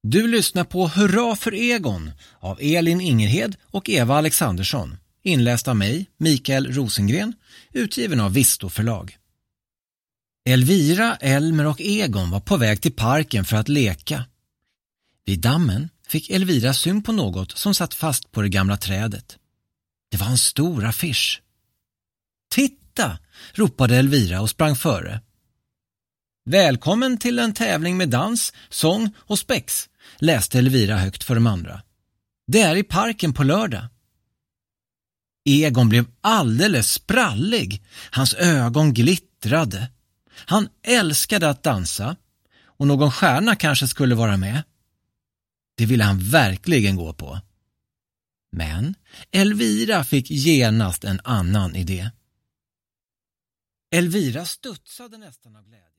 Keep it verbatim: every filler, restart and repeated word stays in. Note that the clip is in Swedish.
Du lyssnar på Hurra för Egon av Elin Ingerhed och Eva Alexandersson, inläst av mig, Mikael Rosengren, utgiven av Visto förlag. Elvira, Elmer och Egon var på väg till parken för att leka. Vid dammen fick Elvira syn på något som satt fast på det gamla trädet. Det var en stor affisch. "Titta!" ropade Elvira och sprang före. "Välkommen till en tävling med dans, sång och spex", läste Elvira högt för de andra. "Det är i parken på lördag." Egon blev alldeles sprallig. Hans ögon glittrade. Han älskade att dansa och någon stjärna kanske skulle vara med. Det ville han verkligen gå på. Men Elvira fick genast en annan idé. Elvira studsade nästan av glädje.